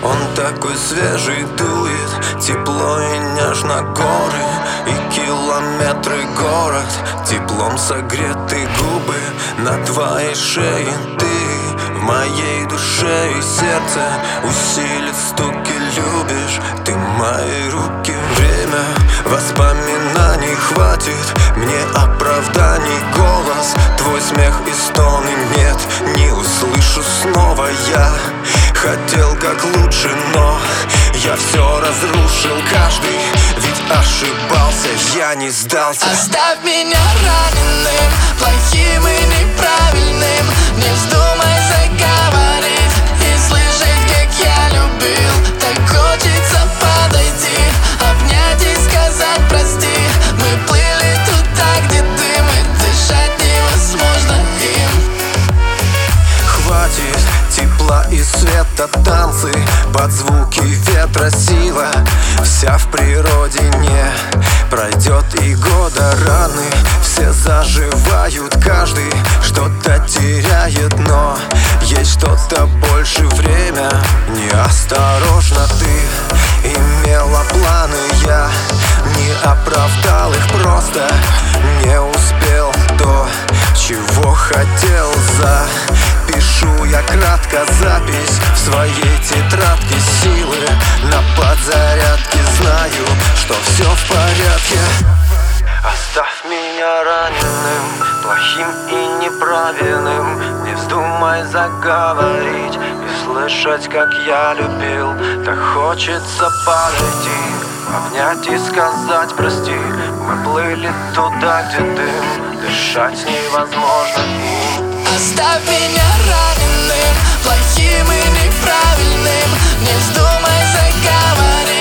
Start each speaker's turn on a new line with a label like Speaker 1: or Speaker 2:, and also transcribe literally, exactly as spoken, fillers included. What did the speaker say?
Speaker 1: Он такой свежий, дует тепло и нежно горы и километры город. Теплом согреты губы на твоей шее. Ты в моей душе и сердце усилит стуки. Любишь ты мои руки. Время воспоминаний хватит мне оправданий. Голос, твой смех и стоны нет, не услышу снова я. Хотел как лучше, но я все разрушил. Каждый ведь ошибался, я не сдался.
Speaker 2: Оставь меня раненым, плохим и неправильным. Не вздумай заговорить и слышать, как я любил. Так хочется подойти, обнять и сказать прости. Мы плыли туда, где дым, и дышать невозможно им.
Speaker 1: Хватит тепла и света, танцы под звуки ветра. Сила вся в природе не пройдет и года. Раны все заживают, каждый что-то теряет, но есть что-то больше. Время неосторожно. Ты имела планы, я не оправдал их, просто не успел то, чего хотел. Запишу я кратко запись в своей тетрадке. Силы на подзарядке, знаю, что все в порядке. Оставь меня раненым, плохим и неправильным. Не вздумай заговорить и слышать, как я любил. Так хочется подойти, обнять и сказать прости. Мы плыли туда, где дым, дышать невозможно им.
Speaker 2: Оставь меня раненым, плохим и неправильным. Не вздумай заговорить